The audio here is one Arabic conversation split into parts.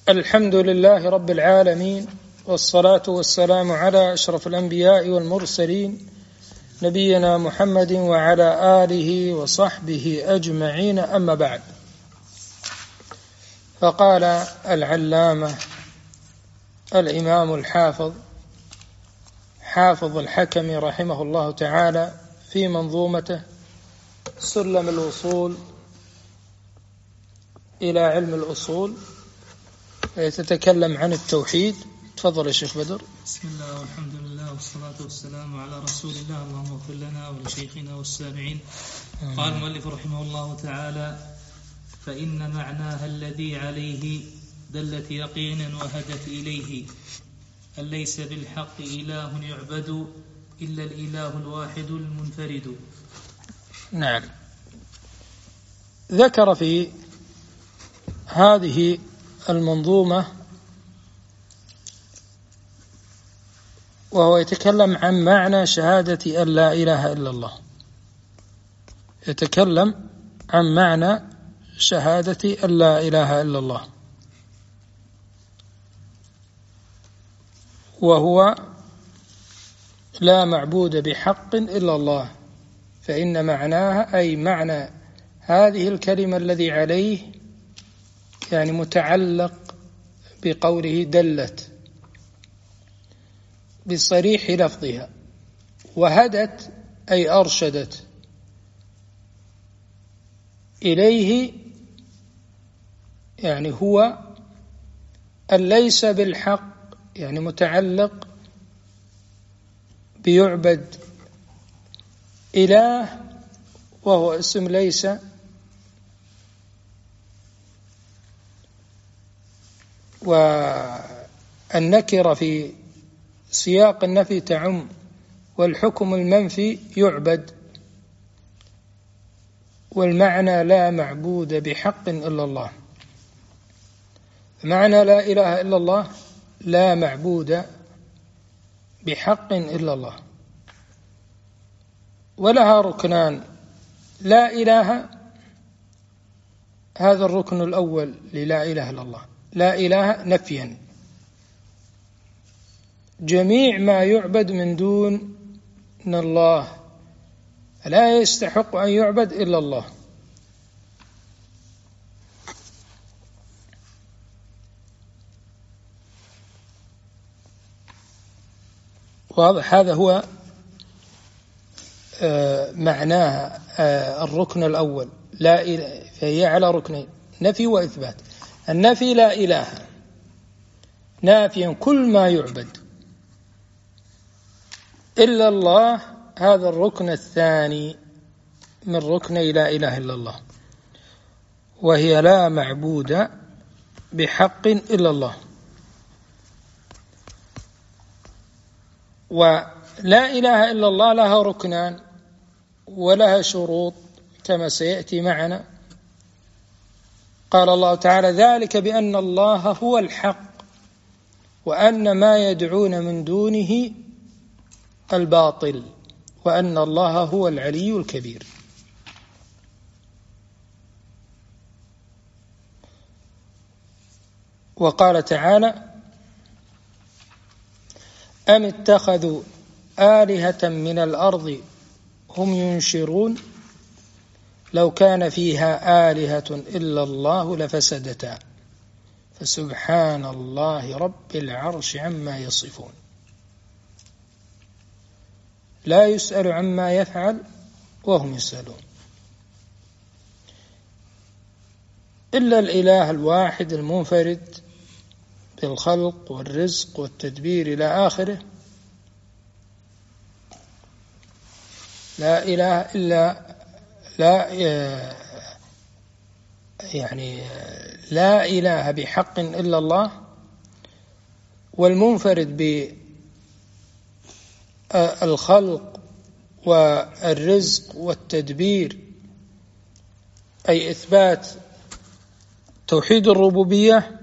الحمد لله رب العالمين، والصلاة والسلام على أشرف الأنبياء والمرسلين نبينا محمد وعلى آله وصحبه أجمعين، أما بعد. فقال العلامة الإمام الحافظ حافظ الحكم رحمه الله تعالى في منظومته سلم الوصول إلى علم الأصول، تتكلم عن التوحيد. تفضل يا شيخ بدر. بسم الله والحمد لله والصلاة والسلام على رسول الله. اللهم اغفر لنا ولشيخنا والسامعين. قال المؤلف رحمه الله تعالى: فإن معناها الذي عليه دلت يقينا وهدت إليه أن ليس بالحق إله يعبد إلا الإله الواحد المنفرد. نعم، ذكر في هذه المنظومة وهو يتكلم عن معنى شهادة أن لا إله إلا الله، يتكلم عن معنى شهادة أن لا إله إلا الله، وهو لا معبود بحق إلا الله. فإن معناها أي معنى هذه الكلمة الذي عليه يعني متعلق بقوله دلت بصريح لفظها، وهدت أي أرشدت إليه، يعني هو أن ليس بالحق، يعني متعلق بيعبد إله، وهو اسم ليس، والنكرة في سياق النفي تعم، والحكم المنفي يعبد، والمعنى لا معبود بحق إلا الله. معنى لا إله إلا الله لا معبود بحق إلا الله، ولها ركنان. لا إله، هذا الركن الأول للا إله إلا الله، لا إله نفيا، جميع ما يعبد من دون الله لا يستحق أن يعبد إلا الله. واضح؟ هذا هو معناها الركن الأول، لا إله، فهي على ركنين: نفي وإثبات. النفي لا إله، نافيا كل ما يعبد إلا الله، هذا الركن الثاني من ركني لا إله إلا الله، وهي لا معبود بحق إلا الله. ولا إله إلا الله لها ركنان ولها شروط كما سيأتي معنا. قال الله تعالى: ذلك بأن الله هو الحق وأن ما يدعون من دونه الباطل وأن الله هو العلي الكبير. وقال تعالى: أم اتخذوا آلهة من الأرض هم ينشرون لو كان فيها آلهة إلا الله لفسدتا فسبحان الله رب العرش عما يصفون لا يسأل عما يفعل وهم يسألون. إلا الإله الواحد المنفرد بالخلق والرزق والتدبير إلى آخره، لا إله إلا لا إله بحق إلا الله، والمنفرد بالخلق والرزق والتدبير، أي إثبات توحيد الربوبية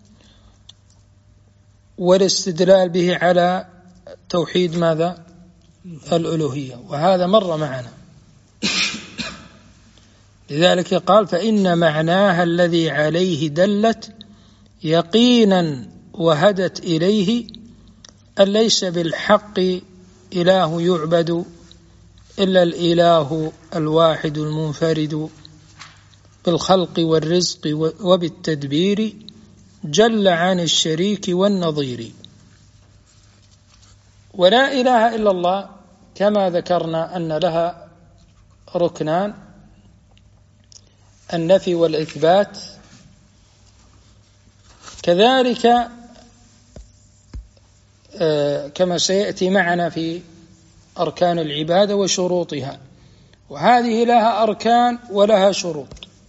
والاستدلال به على توحيد ماذا؟ الألوهية، وهذا مر معنا. لذلك قال: فإن معناها الذي عليه دلت يقينا وهدت إليه أن ليس بالحق إله يعبد إلا الإله الواحد المنفرد بالخلق والرزق وبالتدبير جل عن الشريك والنظير. ولا إله إلا الله كما ذكرنا أن لها ركنان: النفي والإثبات، كذلك كما سيأتي معنا في أركان العبادة وشروطها، وهذه لها أركان ولها شروط.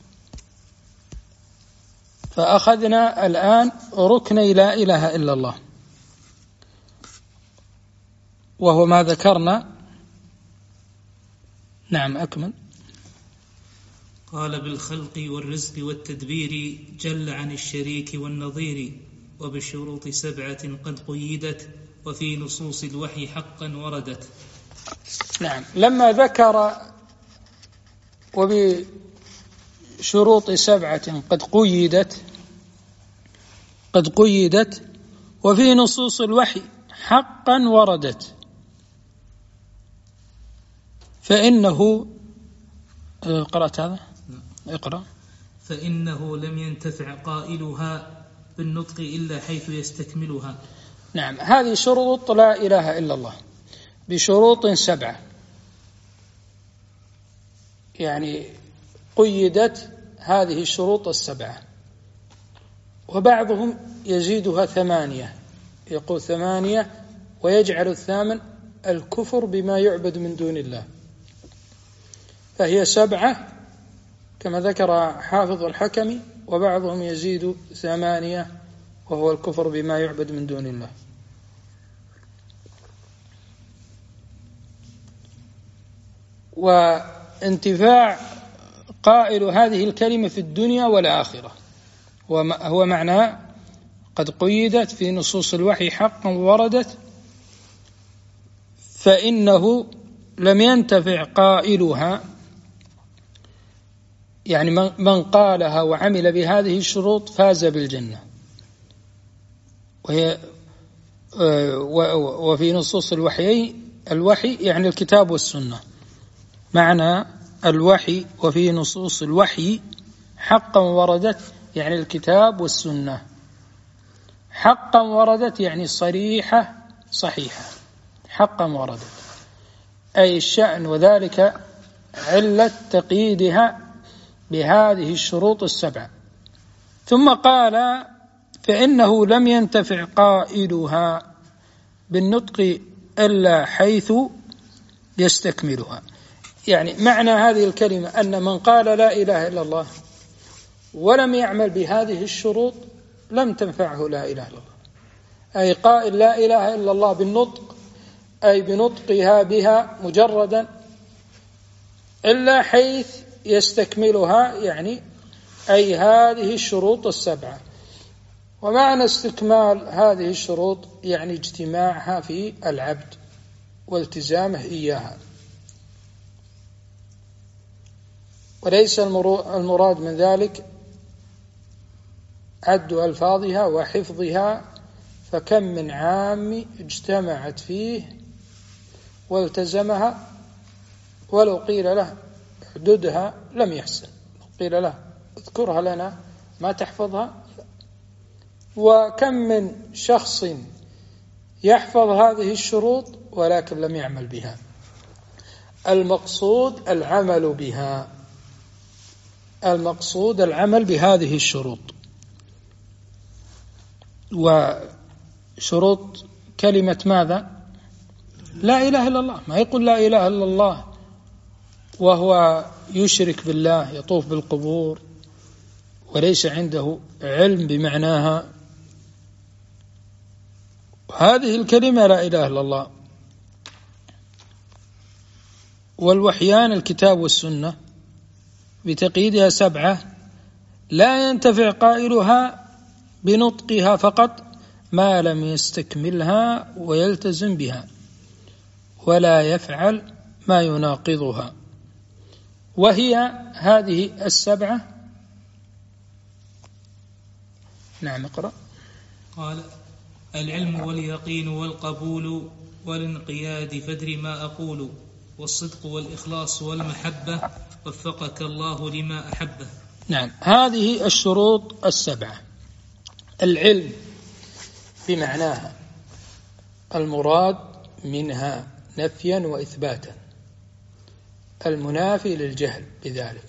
فأخذنا الآن ركني لا إله إلا الله، وهو ما ذكرنا. نعم أكمل. قال: بالخلق والرزق والتدبير جل عن الشريك والنظير، وبالشروط 7 قد قيدت، وفي نصوص الوحي حقا وردت. نعم، لما ذكر وبشروط 7 قد قيدت وفي نصوص الوحي حقا وردت، فإنه قرأت هذا؟ اقرأ. فإنه لم ينتفع قائلها بالنطق إلا حيث يستكملها. نعم، هذه شروط لا إله إلا الله بشروط 7، يعني قيدت هذه الشروط 7، وبعضهم يزيدها 8، يقول 8 ويجعل الثامن الكفر بما يعبد من دون الله، فهي 7 كما ذكر حافظ الحكمي، وبعضهم يزيد 8 وهو الكفر بما يعبد من دون الله. وانتفاع قائل هذه الكلمة في الدنيا والآخرة هو معنى قد قيدت في نصوص الوحي حقا وردت، فإنه لم ينتفع قائلها، يعني من قالها وعمل بهذه الشروط فاز بالجنة. وفي نصوص الوحي يعني الكتاب والسنة، معنى الوحي وفي نصوص الوحي حقا وردت يعني الكتاب والسنة. حقا وردت يعني صريحة صحيحة، حقا وردت أي الشأن، وذلك علة تقييدها بهذه الشروط 7. ثم قال: فإنه لم ينتفع قائلها بالنطق إلا حيث يستكملها. يعني معنى هذه الكلمة أن من قال لا إله إلا الله ولم يعمل بهذه الشروط لم تنفعه لا إله إلا الله، أي قائل لا إله إلا الله بالنطق أي بنطقها بها مجردا إلا حيث يستكملها، يعني أي هذه الشروط 7. ومعنى استكمال هذه الشروط يعني اجتماعها في العبد والتزامه إياها، وليس المراد من ذلك عد ألفاظها وحفظها، فكم من عام اجتمعت فيه والتزمها ولو قيل له احددها لم يحسن، قيل له اذكرها لنا ما تحفظها. وكم من شخص يحفظ هذه الشروط ولكن لم يعمل بها. المقصود العمل بها، المقصود العمل بهذه الشروط. وشروط كلمة ماذا؟ لا إله إلا الله. ما يقول لا إله إلا الله وهو يشرك بالله، يطوف بالقبور وليس عنده علم بمعناها. هذه الكلمة لا إله إلا الله. والوحيان الكتاب والسنة بتقييدها 7 لا ينتفع قائلها بنطقها فقط ما لم يستكملها ويلتزم بها، ولا يفعل ما يناقضها. وهي هذه 7 نعم اقرأ. قال: العلم واليقين والقبول والانقياد فادر ما أقول، والصدق والإخلاص والمحبة وفقك الله لما أحبه. نعم، هذه الشروط السبعة. العلم بمعناها المراد منها نفيا وإثباتا، المنافي للجهل بذلك.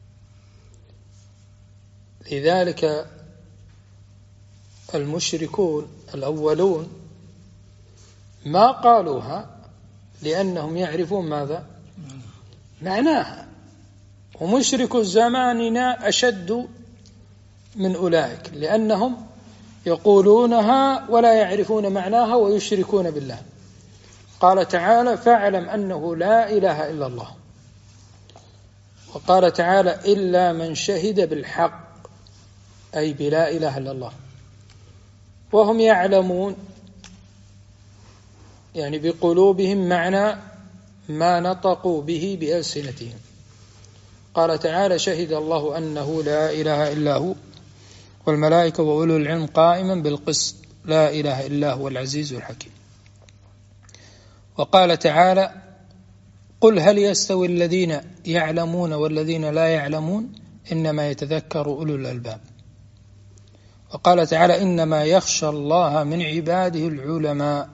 لذلك المشركون الأولون ما قالوها لأنهم يعرفون ماذا؟ معناها. ومشرك زماننا أشد من أولئك، لأنهم يقولونها ولا يعرفون معناها ويشركون بالله. قال تعالى: فاعلم أنه لا إله إلا الله. وقال تعالى: إلا من شهد بالحق، أي بلا إله إلا الله. وهم يعلمون يعني بقلوبهم معنى ما نطقوا به بألسنتهم. قال تعالى: شهد الله أنه لا إله إلا هو والملائكة وأولو العلم قائما بالقسط لا إله إلا هو العزيز الحكيم. وقال تعالى: قل هل يستوي الذين يعلمون والذين لا يعلمون إنما يتذكر أولو الألباب. وقال تعالى: إنما يخشى الله من عباده العلماء.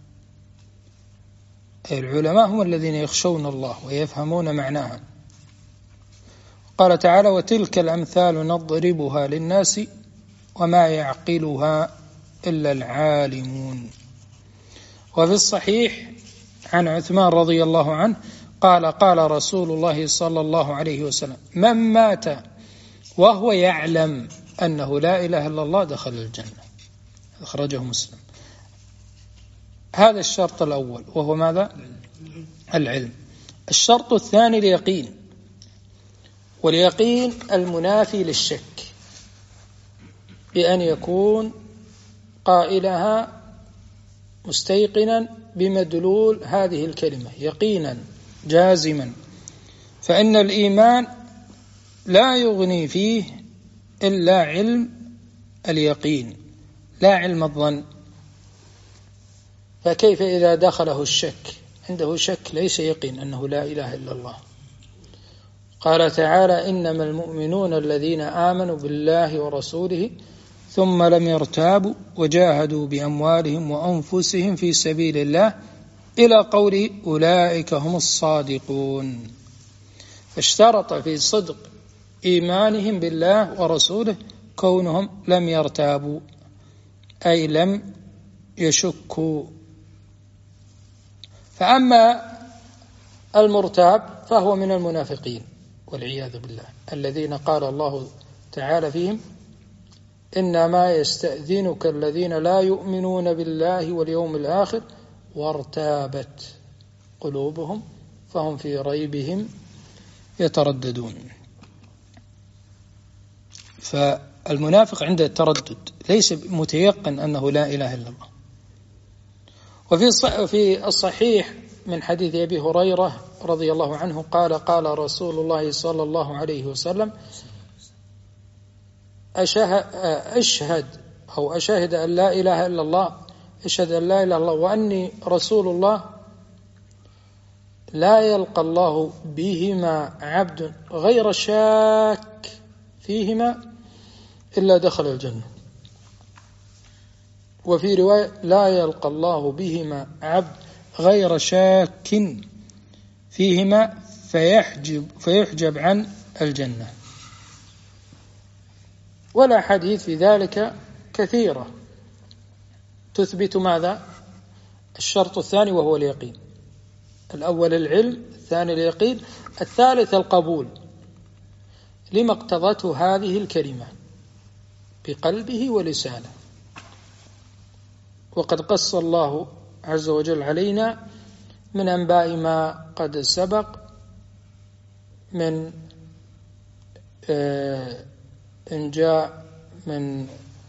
أي العلماء هم الذين يخشون الله ويفهمون معناها. قال تعالى: وتلك الأمثال نضربها للناس وما يعقلها إلا العالمون. وفي الصحيح عن عثمان رضي الله عنه قال: قال رسول الله صلى الله عليه وسلم: من مات وهو يعلم أنه لا إله إلا الله دخل الجنة. أخرجه مسلم. هذا الشرط الأول، وهو ماذا؟ العلم. الشرط الثاني اليقين، واليقين المنافي للشك، بأن يكون قائلها مستيقنا بمدلول هذه الكلمة يقينا جازما. فإن الإيمان لا يغني فيه إلا علم اليقين لا علم الظن. فكيف إذا دخله الشك؟ عنده شك ليس يقين أنه لا إله إلا الله. قال تعالى: إنما المؤمنون الذين آمنوا بالله ورسوله ثم لم يرتابوا وجاهدوا بأموالهم وأنفسهم في سبيل الله إلى قوله أولئك هم الصادقون. فاشترط في صدق إيمانهم بالله ورسوله كونهم لم يرتابوا، أي لم يشكوا. فأما المرتاب فهو من المنافقين والعياذ بالله، الذين قال الله تعالى فيهم: إنما يستأذنك الذين لا يؤمنون بالله واليوم الآخر وارتابت قلوبهم فهم في ريبهم يترددون. فالمنافق عند التردد ليس متيقن أنه لا إله إلا الله. وفي الصحيح من حديث أبي هريرة رضي الله عنه قال: قال رسول الله صلى الله عليه وسلم: أشهد أن لا إله إلا الله، أشهد أن لا إله إلا الله وأني رسول الله، لا يلقى الله بهما عبد غير شاك فيهما إلا دخل الجنة. وفي رواية: لا يلقى الله بهما عبد غير شاك فيهما فيحجب عن الجنة. ولا حديث في ذلك كثيرة تثبت ماذا؟ الشرط الثاني وهو اليقين. الأول العلم، الثاني اليقين، الثالث القبول لما اقتضته هذه الكلمة بقلبه ولسانه. وقد قص الله عز وجل علينا من أنباء ما قد سبق من إن جاء من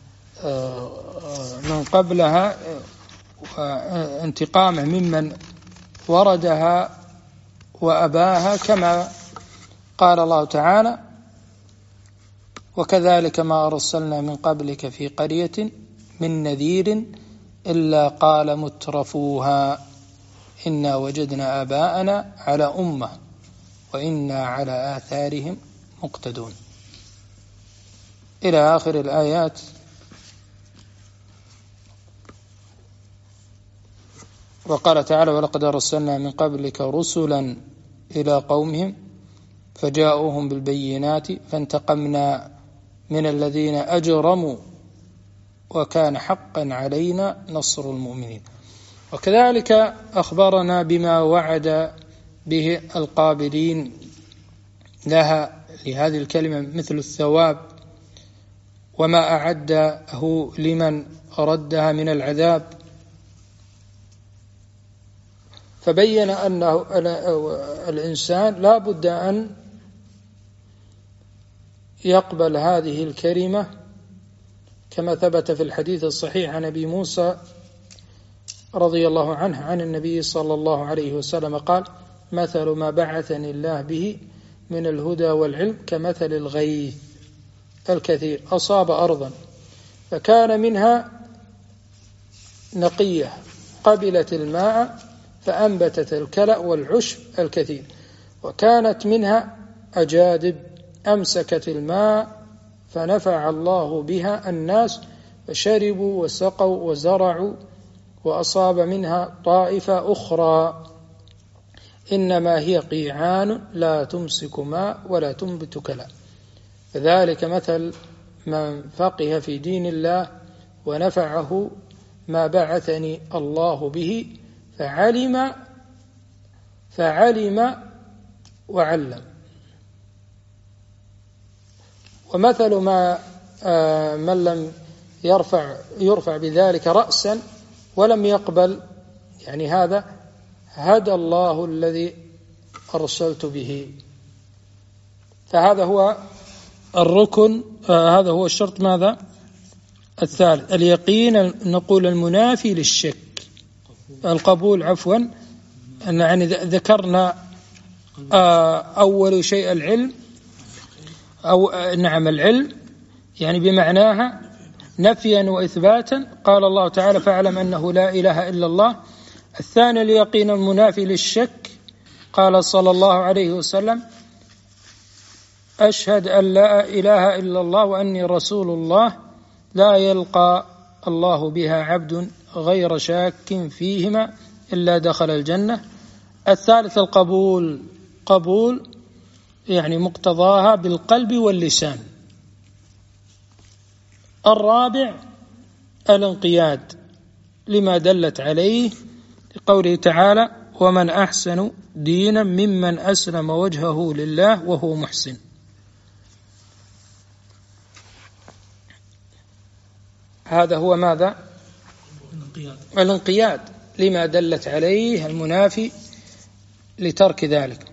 قبلها وانتقامه ممن وردها وأباها، كما قال الله تعالى: وكذلك ما أرسلنا من قبلك في قرية من نذير إلا قال مترفوها إنا وجدنا آباءنا على أمة وإنا على آثارهم مقتدون إلى آخر الآيات. وقال تعالى ولقد أرسلنا من قبلك رسلا إلى قومهم فجاءوهم بالبينات فانتقمنا من الذين أجرموا وكان حقا علينا نصر المؤمنين. وكذلك أخبرنا بما وعد به القابلين لها لهذه الكلمة مثل الثواب وما أعده لمن ردها من العذاب. فبين أنه الإنسان لا بد أن يقبل هذه الكلمة كما ثبت في الحديث الصحيح عن أبي موسى رضي الله عنه عن النبي صلى الله عليه وسلم قال مثل ما بعثني الله به من الهدى والعلم كمثل الغيث الكثير أصاب أرضا فكان منها نقية قبلت الماء فأنبتت الكلأ والعشب الكثير وكانت منها أجادب أمسكت الماء فنفع الله بها الناس فشربوا وسقوا وزرعوا وأصاب منها طائفة أخرى إنما هي قيعان لا تمسك ماء ولا تنبت كلأ. فذلك مثل من فقه في دين الله ونفعه ما بعثني الله به فعلم وعلم. ومثل ما من لم يرفع بذلك رأسا ولم يقبل يعني هذا هدى الله الذي أرسلت به. فهذا هو الركن، هذا هو الشرط ماذا الثالث اليقين، نقول المنافي للشك القبول عفوا. يعني ذكرنا أول شيء العلم أو نعم العلم يعني بمعناها نفيا وإثباتا. قال الله تعالى فاعلم أنه لا إله إلا الله. الثاني اليقين المنافي للشك، قال صلى الله عليه وسلم أشهد أن لا إله إلا الله وأني رسول الله لا يلقى الله بها عبد غير شاك فيهما إلا دخل الجنة. الثالث القبول، قبول يعني مقتضاها بالقلب واللسان. الرابع الانقياد لما دلت عليه لقوله تعالى ومن أحسن دينا ممن أسلم وجهه لله وهو محسن. هذا هو ماذا الانقياد لما دلت عليه المنافي لترك ذلك.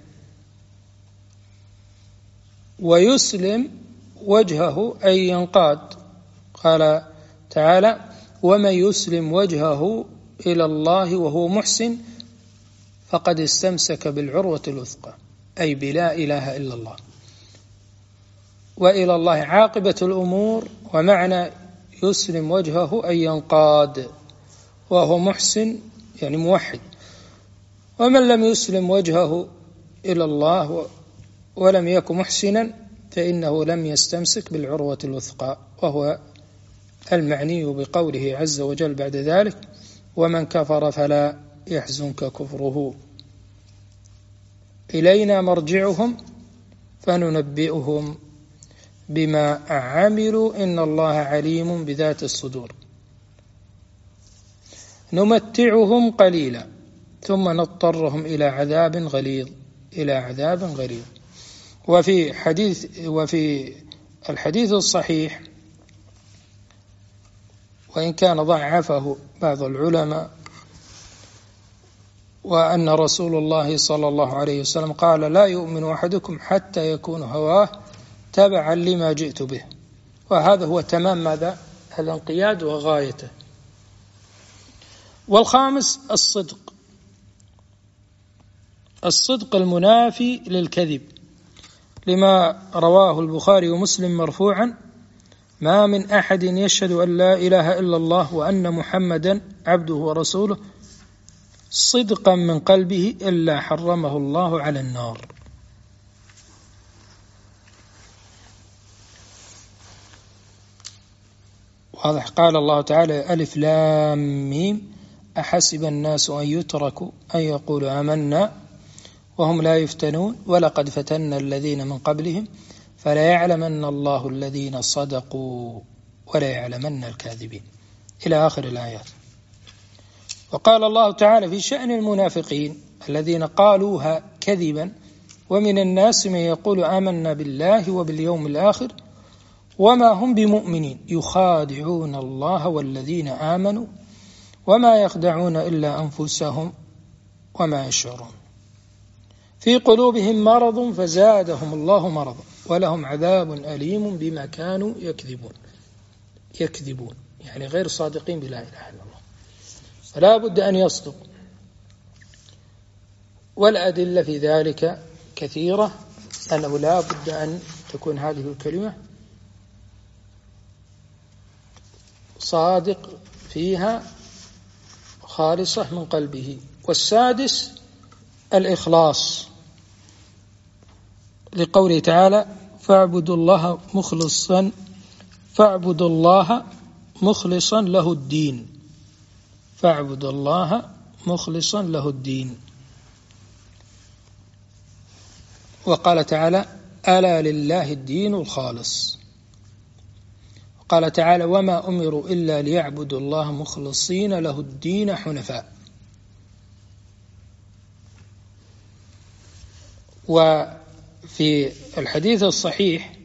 ويسلم وجهه أي ينقاد، قال تعالى ومن يسلم وجهه إلى الله وهو محسن فقد استمسك بالعروة الوثقى أي بلا إله إلا الله. وإلى الله عاقبة الأمور. ومعنى يسلم وجهه أي ينقاد وهو محسن يعني موحد. ومن لم يسلم وجهه إلى الله ولم يكن محسنا فإنه لم يستمسك بالعروة الوثقى، وهو المعني بقوله عز وجل بعد ذلك ومن كفر فلا يحزنك كفره إلينا مرجعهم فننبئهم بما عملوا إن الله عليم بذات الصدور. نمتعهم قليلا ثم نضطرهم إلى عذاب غليظ. وفي الحديث الصحيح وإن كان ضعفه بعض العلماء وأن رسول الله صلى الله عليه وسلم قال لا يؤمن أحدكم حتى يكون هواه تبعا لما جئت به. وهذا هو تمام ماذا الانقياد وغايته. والخامس الصدق المنافي للكذب. لما رواه البخاري ومسلم مرفوعا: ما من أحد يشهد أن لا إله إلا الله وأن محمدا عبده ورسوله صدقا من قلبه إلا حرمه الله على النار. واضح. قال الله تعالى: ألف لام ميم أحسب الناس أن يتركوا أن يقولوا آمنا وهم لا يفتنون ولقد فتنا الذين من قبلهم فلا يعلمن الله الذين صدقوا ولا يعلمن الكاذبين، إلى آخر الآيات. وقال الله تعالى في شأن المنافقين الذين قالوها كذبا: ومن الناس من يقول آمنا بالله وباليوم الآخر وما هم بمؤمنين يخادعون الله والذين آمنوا وما يخدعون إلا أنفسهم وما يشعرون. في قلوبهم مرض فزادهم الله مرضا ولهم عذاب أليم بما كانوا يكذبون يعني غير صادقين بلا إله إلا الله، فلا بد أن يصدقوا. والأدلة في ذلك كثيرة، أنه لا بد أن تكون هذه الكلمة صادق فيها خالصة من قلبه. والسادس الإخلاص، لقوله تعالى: فاعبدوا الله مخلصا له الدين. فاعبدوا الله مخلصا له الدين. وقال تعالى: ألا لله الدين الخالص. قال تعالى: وما أمروا إلا ليعبدوا الله مخلصين له الدين حنفاء. وفي الحديث الصحيح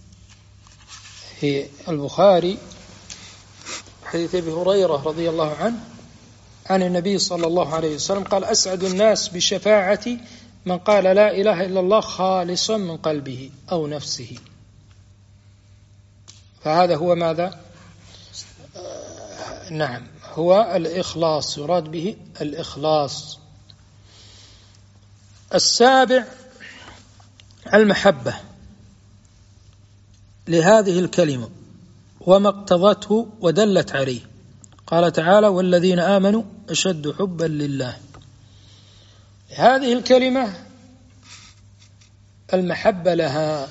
في البخاري حديث أبي هريرة رضي الله عنه عن النبي صلى الله عليه وسلم قال: أسعد الناس بشفاعتي من قال لا إله إلا الله خالصا من قلبه أو نفسه. فهذا هو ماذا؟ نعم، هو الإخلاص، يراد به الإخلاص. السابع المحبة لهذه الكلمة وما اقتضته ودلت عليه. قال تعالى: والذين آمنوا أشد حبا لله. هذه الكلمة المحبة لها،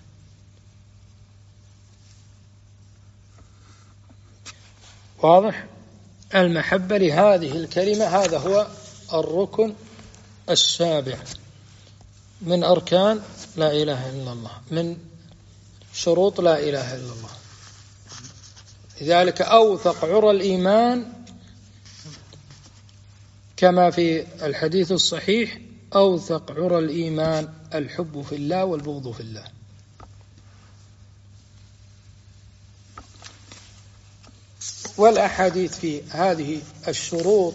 واضح؟ المحبة لهذه الكلمة هذا هو الركن السابع من أركان لا إله إلا الله، من شروط لا إله إلا الله. لذلك أوثق عرى الإيمان كما في الحديث الصحيح: أوثق عرى الإيمان الحب في الله والبغض في الله. والأحاديث في هذه الشروط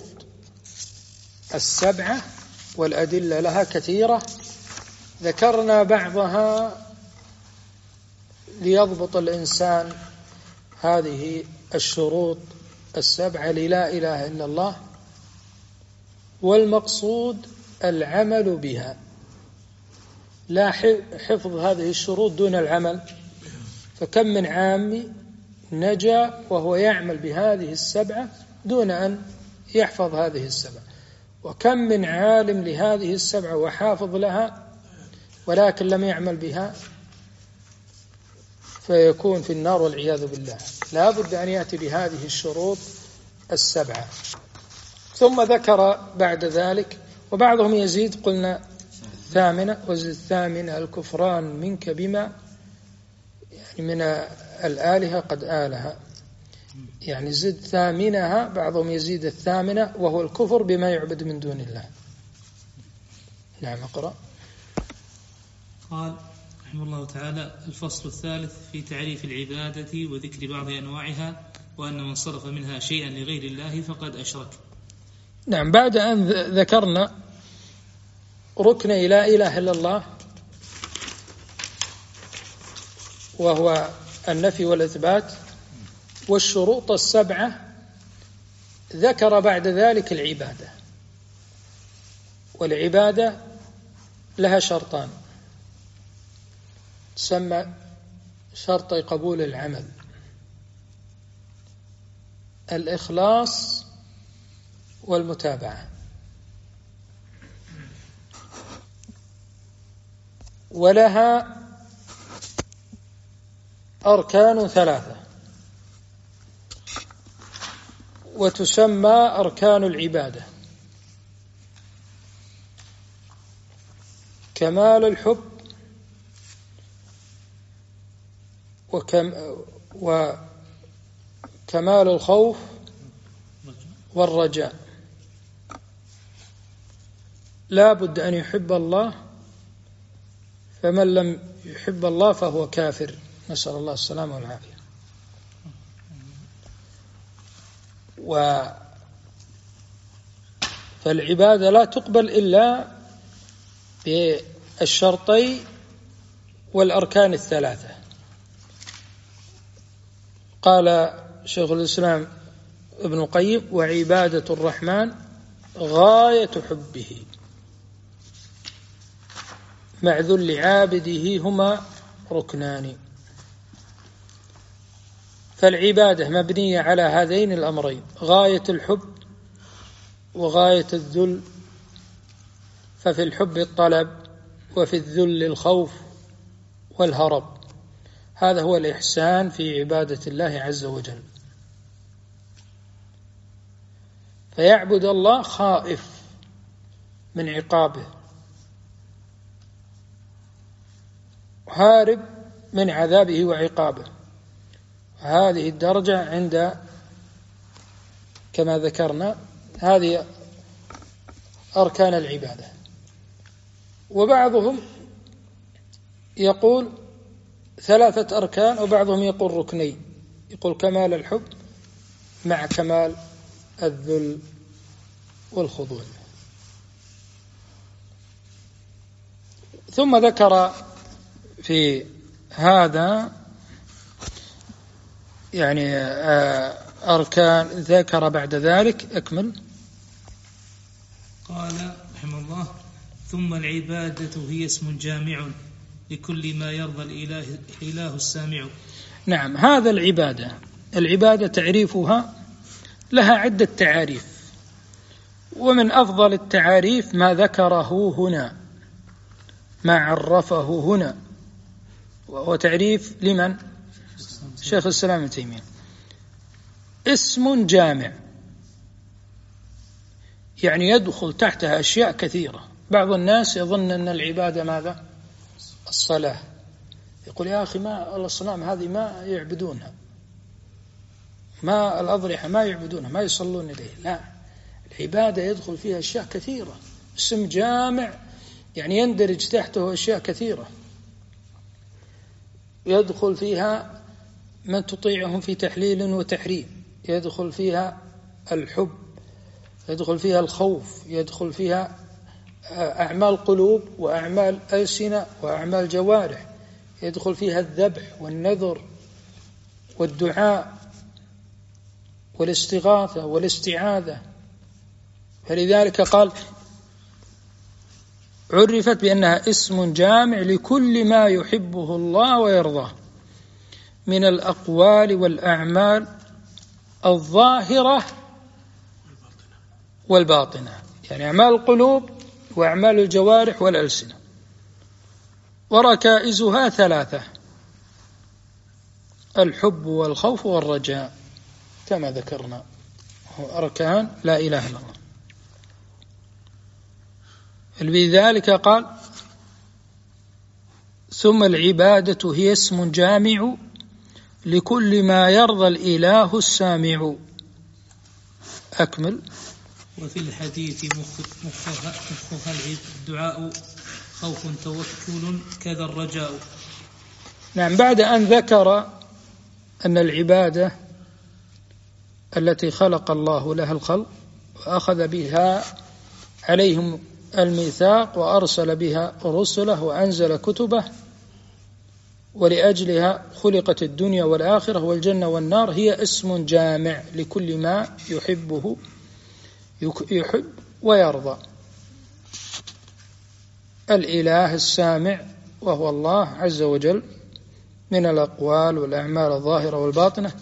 السبعة والأدلة لها كثيرة، ذكرنا بعضها ليضبط الإنسان هذه الشروط السبعة للا إله إلا الله. والمقصود العمل بها، لا حفظ هذه الشروط دون العمل. فكم من عامي نجا وهو يعمل بهذه السبعة دون أن يحفظ هذه السبعة، وكم من عالم لهذه السبعة وحافظ لها ولكن لم يعمل بها فيكون في النار والعياذ بالله. لا بد أن يأتي بهذه الشروط السبعة. ثم ذكر بعد ذلك، وبعضهم يزيد، قلنا ثامنة، وزد الثامنة الكفران منك بما يعني من الآلهة قد آلها، يعني زد ثامنها. بعضهم يزيد الثامنة وهو الكفر بما يعبد من دون الله. نعم، اقرأ. قال رحمه الله تعالى: الفصل الثالث في تعريف العبادة وذكر بعض أنواعها، وأن من صرف منها شيئا لغير الله فقد أشرك. نعم، بعد أن ذكرنا ركن لا إله إلا الله وهو النفي والإثبات والشروط السبعة، ذكر بعد ذلك العبادة. والعبادة لها شرطان: تسمى شرط قبول العمل: الإخلاص والمتابعة. ولها أركان 3 وتسمى أركان العبادة: كمال الحب وكمال الخوف والرجاء. لا بد أن يحب الله، فمن لم يحب الله فهو كافر، نسأل الله السلامة والعافية. فالعبادة لا تقبل إلا بالشرطين والأركان 3. قال شيخ الإسلام ابن القيم: وعبادة الرحمن غاية حبه مع ذل عابده هما ركنان. فالعبادة مبنية على هذين الأمرين: غاية الحب وغاية الذل. ففي الحب الطلب، وفي الذل الخوف والهرب. هذا هو الإحسان في عبادة الله عز وجل. فيعبد الله خائف من عقابه، هارب من عذابه وعقابه. هذه الدرجة عند، كما ذكرنا، هذه أركان العبادة. وبعضهم يقول 3 أركان، وبعضهم يقول ركنين، يقول كمال الحب مع كمال الذل والخضوع. ثم ذكر في هذا يعني أركان، ذكر بعد ذلك. أكمل. قال رحمه الله: ثم العبادة هي اسم جامع لكل ما يرضى الإله السامع. نعم، هذا العبادة تعريفها لها عدة تعاريف، ومن أفضل التعاريف ما ذكره هنا، ما عرفه هنا، وهو تعريف لمن؟ شيخ الإسلام ابن تيمية: اسم جامع، يعني يدخل تحتها أشياء كثيرة. بعض الناس يظن أن العبادة ماذا؟ الصلاة. يقول: يا أخي، ما الأصنام هذه ما يعبدونها، ما الأضرحة ما يعبدونها، ما يصلون إليه. لا، العبادة يدخل فيها أشياء كثيرة. اسم جامع يعني يندرج تحته أشياء كثيرة، يدخل فيها من تطيعهم في تحليل وتحريم، يدخل فيها الحب، يدخل فيها الخوف، يدخل فيها أعمال قلوب وأعمال ألسنة وأعمال جوارح، يدخل فيها الذبح والنذر والدعاء والاستغاثة والاستعاذة. فلذلك قال عرفت بأنها اسم جامع لكل ما يحبه الله ويرضاه من الأقوال والأعمال الظاهرة والباطنة، يعني أعمال القلوب وأعمال الجوارح والألسنة. وركائزها 3: الحب والخوف والرجاء، كما ذكرنا، أركان لا إله إلا الله. لذلك قال: ثم العبادة هي اسم جامع لكل ما يرضى الإله السامع. أكمل. وفي الحديث مخها الدعاء خوف توكل كذا الرجاء. نعم، بعد أن ذكر أن العبادة التي خلق الله لها الخلق وأخذ بها عليهم الميثاق وأرسل بها رسله وأنزل كتبه، ولأجلها خلقت الدنيا والآخرة والجنة والنار، هي اسم جامع لكل ما يحب ويرضى الإله السامع وهو الله عز وجل من الأقوال والأعمال الظاهرة والباطنة،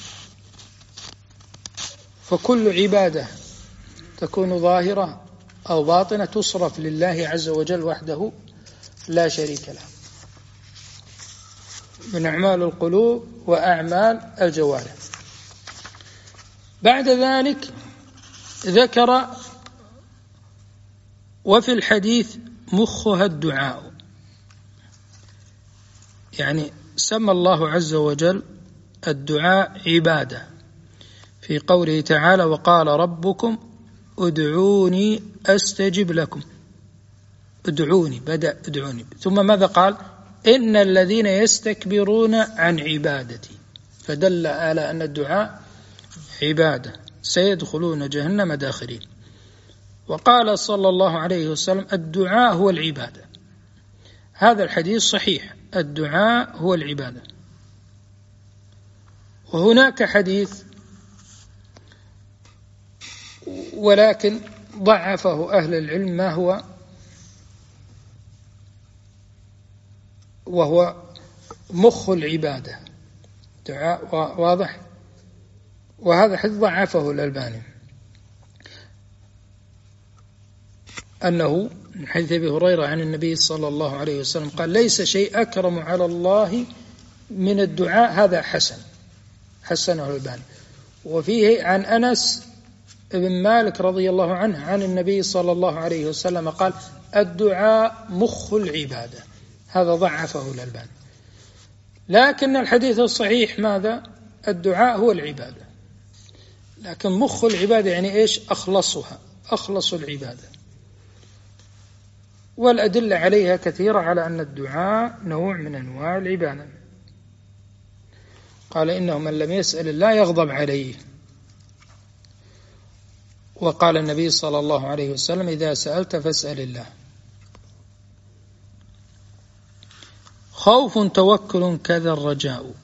فكل عبادة تكون ظاهرة أو باطنة تصرف لله عز وجل وحده لا شريك له، من أعمال القلوب وأعمال الجوارح. بعد ذلك ذكر وفي الحديث مخها الدعاء، يعني سمى الله عز وجل الدعاء عبادة في قوله تعالى: وقال ربكم ادعوني أستجب لكم. ادعوني، بدأ ادعوني، ثم ماذا قال؟ إن الذين يستكبرون عن عبادتي، فدل على أن الدعاء عبادة، سيدخلون جهنم داخرين. وقال صلى الله عليه وسلم: الدعاء هو العبادة. هذا الحديث صحيح، الدعاء هو العبادة. وهناك حديث ولكن ضعفه أهل العلم، ما هو؟ وهو مخ العبادة، دعاء، واضح؟ وهذا حديث ضعفه الألباني، أنه من حديث أبي هريرة عن النبي صلى الله عليه وسلم قال: ليس شيء أكرم على الله من الدعاء. هذا حسنه الألباني. وفيه عن أنس بن مالك رضي الله عنه عن النبي صلى الله عليه وسلم قال: الدعاء مخ العبادة. هذا ضعفه الألباني. لكن الحديث الصحيح ماذا؟ الدعاء هو العبادة، لكن مخ العبادة يعني إيش؟ أخلصها، أخلص العبادة. والأدلة عليها كثيرة على أن الدعاء نوع من أنواع العبادة. قال: إنه من لم يسأل الله يغضب عليه. وقال النبي صلى الله عليه وسلم: إذا سألت فاسأل الله. خوف توكل كذا الرجاء.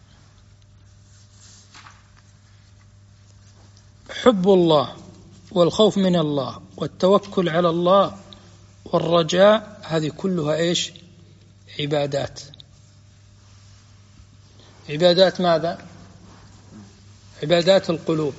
حب الله والخوف من الله والتوكل على الله والرجاء، هذه كلها إيش؟ عبادات. عبادات ماذا؟ عبادات القلوب.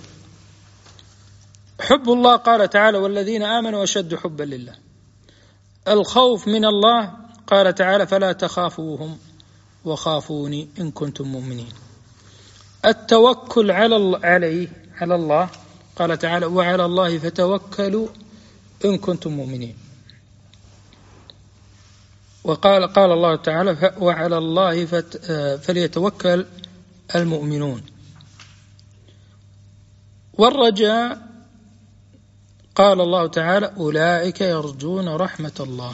حب الله قال تعالى: والذين آمنوا أشد حبا لله. الخوف من الله قال تعالى: فلا تخافوهم وخافوني إن كنتم مؤمنين. التوكل على الله قال تعالى: وعلى الله فتوكلوا إن كنتم مؤمنين. قال الله تعالى: وعلى الله فليتوكل المؤمنون. والرجاء قال الله تعالى: أولئك يرجون رحمة الله.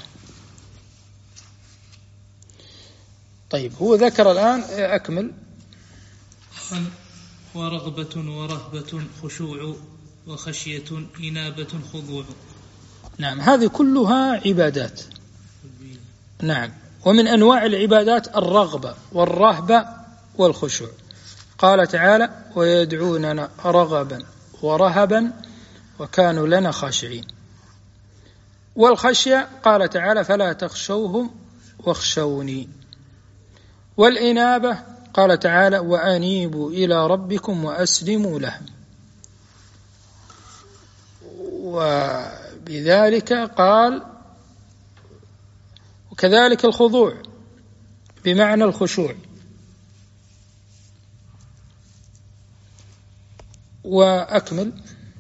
طيب، هو ذكر الآن، أكمل. ورغبة ورهبة خشوع وخشية إنابة خضوع. نعم، هذه كلها عبادات. نعم، ومن أنواع العبادات الرغبة والرهبة والخشوع. قال تعالى: ويدعوننا رغبا ورهبا وكانوا لنا خاشعين. والخشية قال تعالى: فلا تخشوهم واخشوني. والإنابة قال تعالى: وأنيبوا إلى ربكم وأسلموا له. وبذلك قال: وكذلك الخضوع بمعنى الخشوع. وأكمل.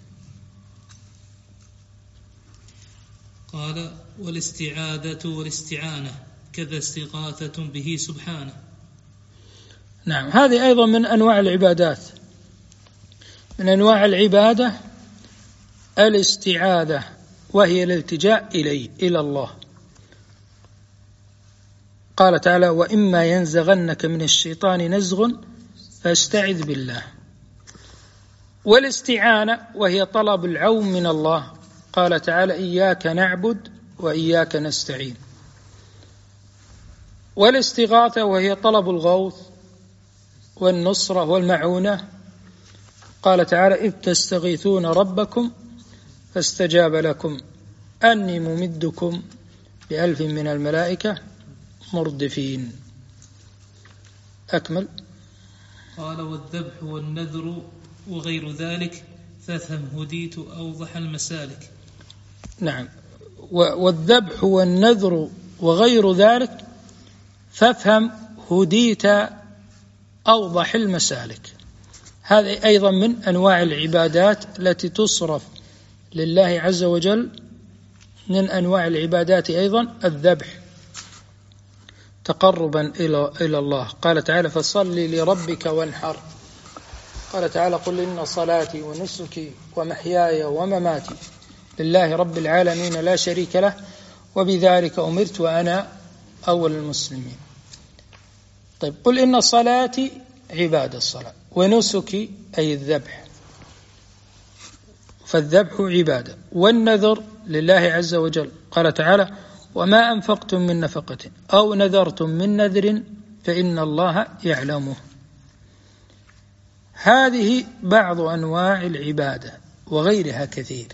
قال: والاستعاذة والاستعانة كذا استغاثة به سبحانه. نعم، هذه أيضا من أنواع العبادات. من أنواع العبادة الاستعاذة، وهي الالتجاء إلى الله. قال تعالى: وإما ينزغنك من الشيطان نزغ فاستعذ بالله. والاستعانة وهي طلب العون من الله. قال تعالى: إياك نعبد وإياك نستعين. والاستغاثة وهي طلب الغوث والنصرة والمعونة. قال تعالى: إذ تستغيثون ربكم فاستجاب لكم أني ممدكم ب1000 من الملائكة مردفين. أكمل. قال والذبح والنذر وغير ذلك فافهم هديت أوضح المسالك. نعم. والذبح والنذر وغير ذلك فافهم هديت أوضح المسالك. هذا أيضا من أنواع العبادات التي تصرف لله عز وجل. من أنواع العبادات أيضا الذبح تقربا إلى الله. قال تعالى فصل لربك وانحر. قال تعالى قل إن صلاتي ونسكي ومحياي ومماتي لله رب العالمين لا شريك له وبذلك أمرت وأنا أول المسلمين. طيب قل إن صلاتي عبادة الصلاة ونسكي أي الذبح، فالذبح عبادة، والنذر لله عز وجل. قال تعالى وما أنفقتم من نفقة أو نذرتم من نذر فإن الله يعلمه. هذه بعض أنواع العبادة وغيرها كثير،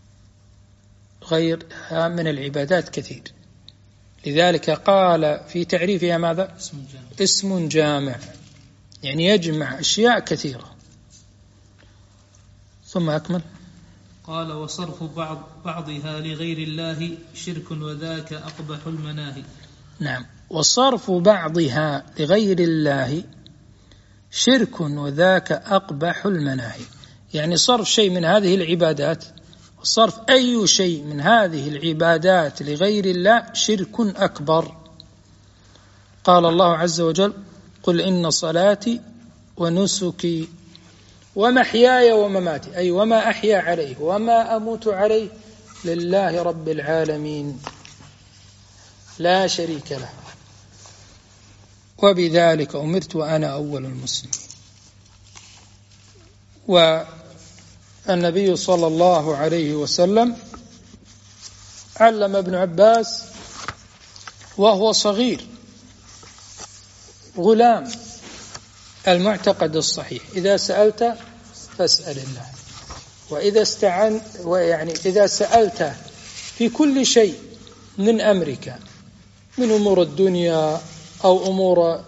غيرها من العبادات كثير. لذلك قال في تعريفها ماذا؟ اسم جامع، يعني يجمع أشياء كثيرة. ثم أكمل. قال وصرف بعضها لغير الله شرك وذاك أقبح المناهي. نعم. وصرف بعضها لغير الله شرك وذاك أقبح المناهي، يعني صرف شيء من هذه العبادات، صرف أي شيء من هذه العبادات لغير الله شرك أكبر. قال الله عز وجل قل إن صلاتي ونسكي ومحياي ومماتي، أي وما أحيا عليه وما أموت عليه لله رب العالمين لا شريك له وبذلك أمرت وأنا أول المسلمين. والنبي صلى الله عليه وسلم علم ابن عباس وهو صغير غلام المعتقد الصحيح: إذا سألت فاسأل الله، وإذا استعن ويعني إذا سألت في كل شيء من أمرك من أمور الدنيا أو أمور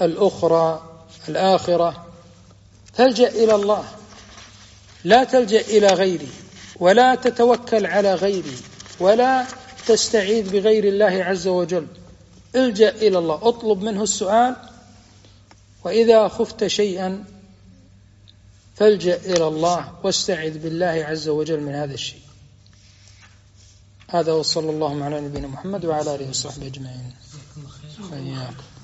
الآخرة تلجأ إلى الله، لا تلجأ إلى غيره، ولا تتوكل على غيره، ولا تستعيذ بغير الله عز وجل. الجأ إلى الله، اطلب منه السؤال، وإذا خفت شيئا فالجأ إلى الله واستعذ بالله عز وجل من هذا الشيء. هذا وصلى الله على نبينا محمد وعلى آله وصحبه أجمعين.